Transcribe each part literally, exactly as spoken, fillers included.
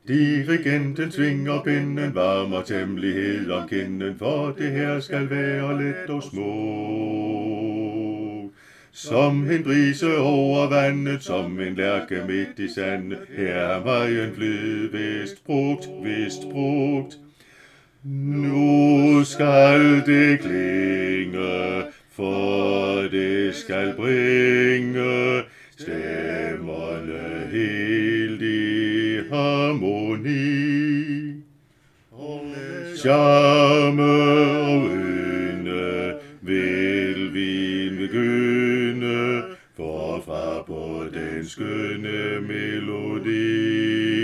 Dirigenten svinger pinden, varmer temmelighed om kinden, for det her skal være let og smukt. Som en brise over vandet, som en lærke midt i sandet, her er vejen flyd, vist brugt, vist brugt. Nu skal det klinge, for det skal bringe stemmerne helt i harmoni. Charme og ynde vil vi begynde, forfra på den skønne melodi.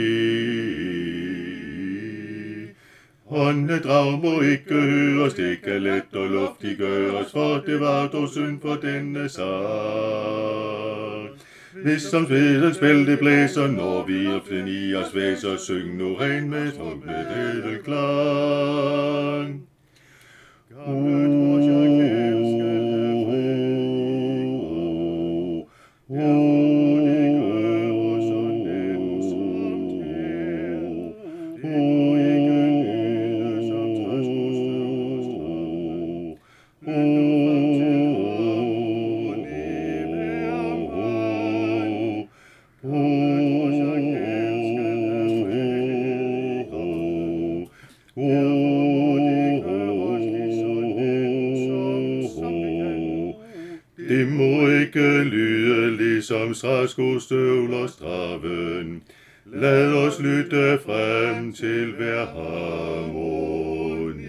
Åndedrag må ikke høres, det kan let og luftig gøres, for det var dog synd for denne sang. Hvis som sveden spil det blæser, når vi often i os væser, syng nu ren med smuk med ædelklang. Det må ikke lyde ligesom træskostøvlers traven. Lad os lytte frem til hver harmoni.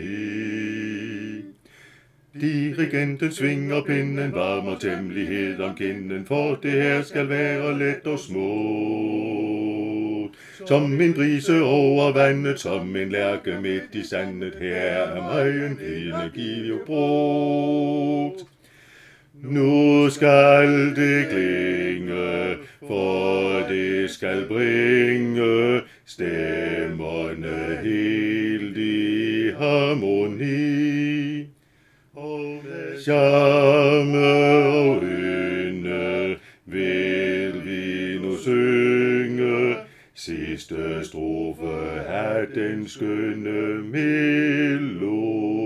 Dirigenten svinger pinden, varmer temmelighed om kinden, for det her skal være let og smukt. Som en brise over vandet, som en lærke midt i sandet, her er mig en energi jo brugt. Nu skal det klinge, for det skal bringe stemmerne helt i harmoni. Charme og ynde vil vi nu synge, sidste strofe af den skønne melodi.